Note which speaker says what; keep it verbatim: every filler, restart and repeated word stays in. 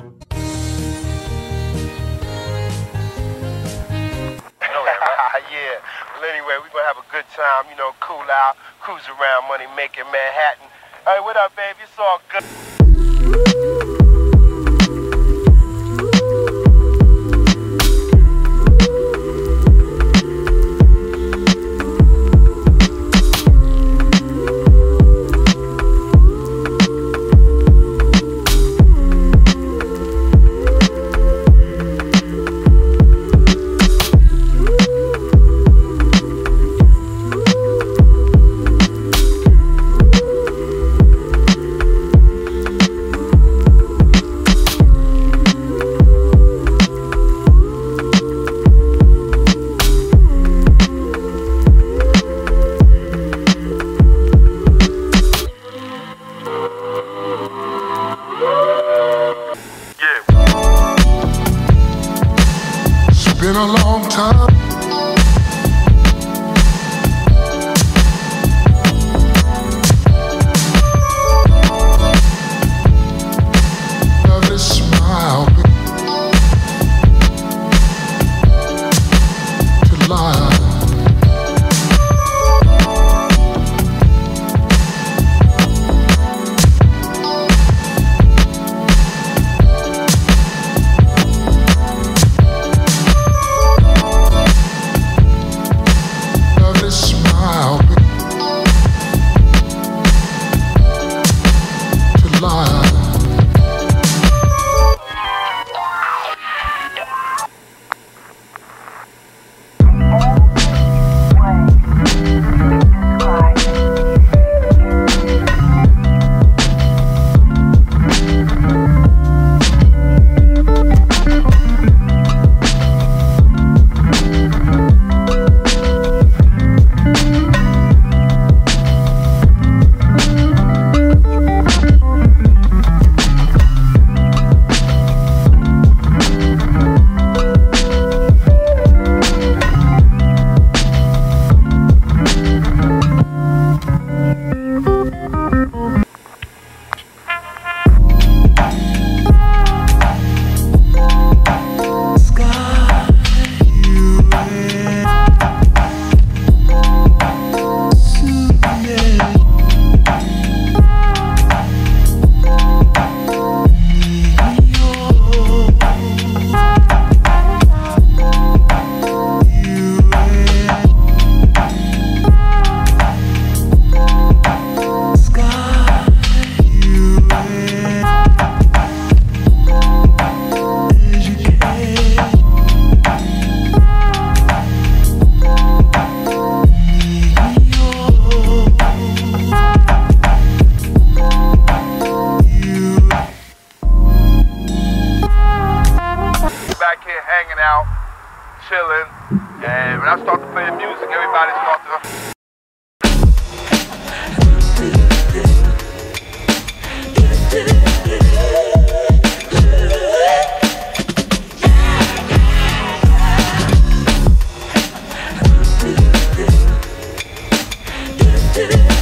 Speaker 1: Yeah. Well, anyway, we're gonna have a good time, you know, cool out, cruise around, money making Manhattan. Hey, what up, baby? It's all good.
Speaker 2: Been a long time. Love is smile to lie.
Speaker 1: Hanging out, chilling, and when I start to play the music, everybody starts to...
Speaker 3: Did it.